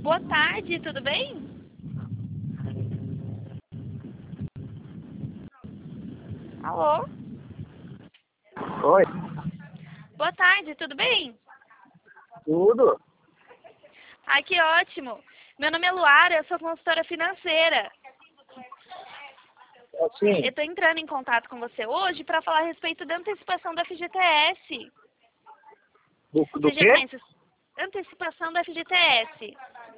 Boa tarde, tudo bem? Alô? Oi, Boa tarde, tudo bem? tudo? Ai, que ótimo. Meu nome é Luara, eu sou consultora financeira. Eu Assim, estou entrando em contato com você hoje para falar a respeito da antecipação do FGTS. do Você já quê? conhece antecipação do FGTS?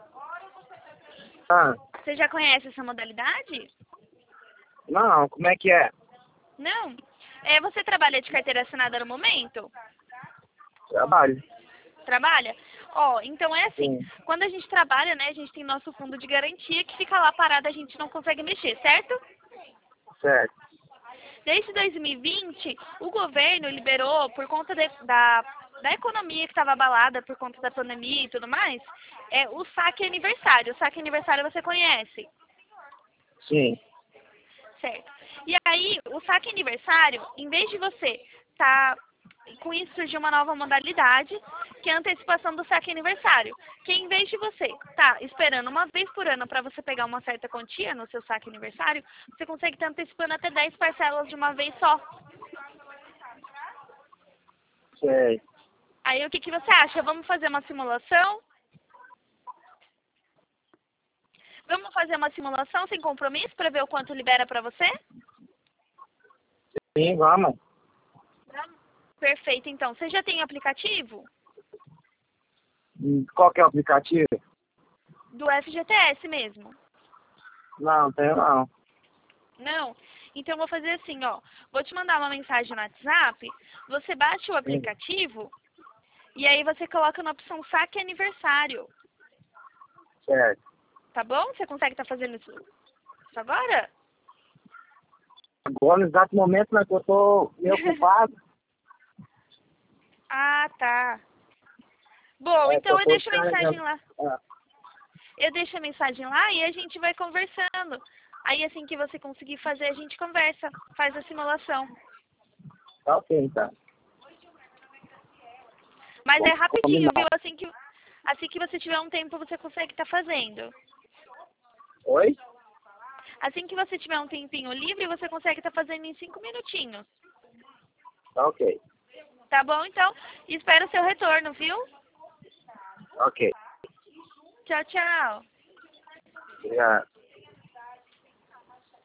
Ah, Você já conhece essa modalidade? não, como é que é? Não? Você trabalha de carteira assinada no momento? Trabalho. Trabalha? Ó, então é assim, Sim, quando a gente trabalha, né, a gente tem nosso fundo de garantia que fica lá parado, a gente não consegue mexer, certo? certo. Desde 2020, o governo liberou, por conta da economia que estava abalada por conta da pandemia e tudo mais, o saque aniversário. O saque aniversário você conhece, Sim, certo? E aí, o saque aniversário, em vez de você estar com isso surgiu uma nova modalidade, que é a antecipação do saque aniversário. Que em vez de você estar esperando uma vez por ano para você pegar uma certa quantia no seu saque aniversário, você consegue estar antecipando até 10 parcelas de uma vez só. sei. Aí o que você acha? Vamos fazer uma simulação? Vamos fazer uma simulação sem compromisso para ver o quanto libera para você? Sim, vamos. Perfeito, então. Você já tem aplicativo? Qual que é o aplicativo? Do FGTS mesmo? Não, tenho não. Não? Então eu vou fazer assim, ó. Vou te mandar uma mensagem no WhatsApp, você baixa o Sim, aplicativo e aí você coloca na opção saque aniversário. certo. Tá bom? Você consegue estar fazendo isso agora? Agora, no exato momento, né, que eu tô meio ocupado, Ah, tá. Bom, que eu então eu tô deixo a mensagem descarregando. lá. Ah, Eu deixo a mensagem lá e a gente vai conversando. Aí assim que você conseguir fazer, a gente conversa, faz a simulação. tá ok, então. Mas é rapidinho, viu? Combinado. Assim que você tiver um tempo, você consegue estar fazendo. Oi? Assim que você tiver um tempinho livre, você consegue estar fazendo em 5 minutinhos. Tá ok. Tá bom, então? Espero o seu retorno, viu? Ok. Tchau, tchau. Obrigado.